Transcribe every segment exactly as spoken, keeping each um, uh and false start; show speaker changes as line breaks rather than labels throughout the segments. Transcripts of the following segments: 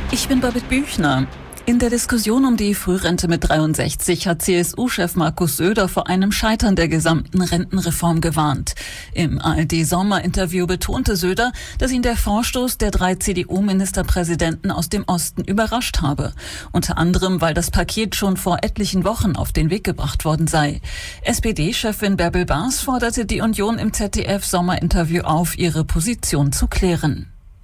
Ich bin Babette Büchner. In der Diskussion um die Frührente mit dreiundsechzig hat C S U-Chef Markus Söder vor einem Scheitern der gesamten Rentenreform gewarnt. Im A R D-Sommerinterview betonte Söder, dass ihn der Vorstoß der drei C D U-Ministerpräsidenten aus dem Osten überrascht habe. Unter anderem, weil das Paket schon vor etlichen Wochen auf den Weg gebracht worden sei. S P D-Chefin Bärbel Baas forderte die Union im Z D F-Sommerinterview auf, ihre Position zu klären.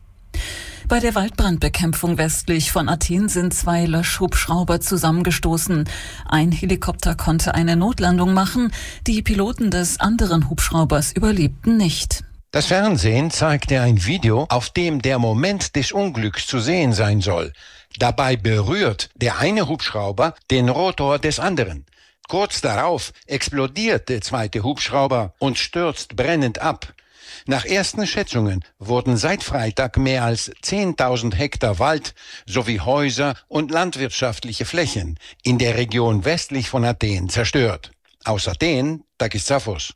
Bei der Waldbrandbekämpfung westlich von Athen sind zwei Löschhubschrauber zusammengestoßen. Ein Helikopter konnte eine Notlandung machen. Die Piloten des anderen Hubschraubers überlebten nicht.
Das Fernsehen zeigte ein Video, auf dem der Moment des Unglücks zu sehen sein soll. Dabei berührt der eine Hubschrauber den Rotor des anderen. Kurz darauf explodiert der zweite Hubschrauber und stürzt brennend ab. Nach ersten Schätzungen wurden seit Freitag mehr als zehntausend Hektar Wald sowie Häuser und landwirtschaftliche Flächen in der Region westlich von Athen zerstört. Aus Athen, Takis Zaphos.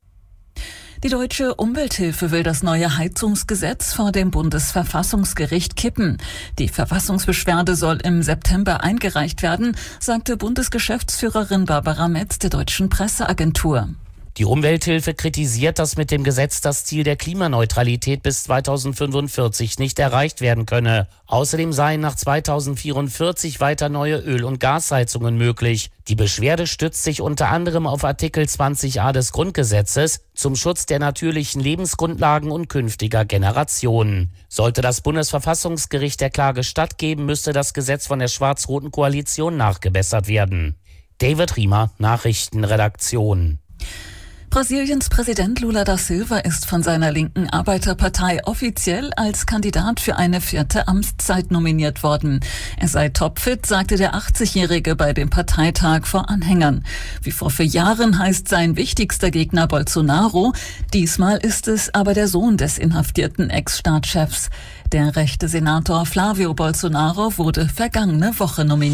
Die Deutsche Umwelthilfe will das neue Heizungsgesetz vor dem Bundesverfassungsgericht kippen. Die Verfassungsbeschwerde soll im September eingereicht werden, sagte Bundesgeschäftsführerin Barbara Metz der Deutschen Presseagentur.
Die Umwelthilfe kritisiert, dass mit dem Gesetz das Ziel der Klimaneutralität bis zweitausendfünfundvierzig nicht erreicht werden könne. Außerdem seien nach zweitausendvierundvierzig weiter neue Öl- und Gasheizungen möglich. Die Beschwerde stützt sich unter anderem auf Artikel zwanzig a des Grundgesetzes zum Schutz der natürlichen Lebensgrundlagen und künftiger Generationen. Sollte das Bundesverfassungsgericht der Klage stattgeben, müsste das Gesetz von der schwarz-roten Koalition nachgebessert werden. David Riemer, Nachrichtenredaktion.
Brasiliens Präsident Lula da Silva ist von seiner linken Arbeiterpartei offiziell als Kandidat für eine vierte Amtszeit nominiert worden. Er sei topfit, sagte der achtzigjährige bei dem Parteitag vor Anhängern. Wie vor vier Jahren heißt sein wichtigster Gegner Bolsonaro. Diesmal ist es aber der Sohn des inhaftierten Ex-Staatschefs. Der rechte Senator Flávio Bolsonaro wurde vergangene Woche nominiert.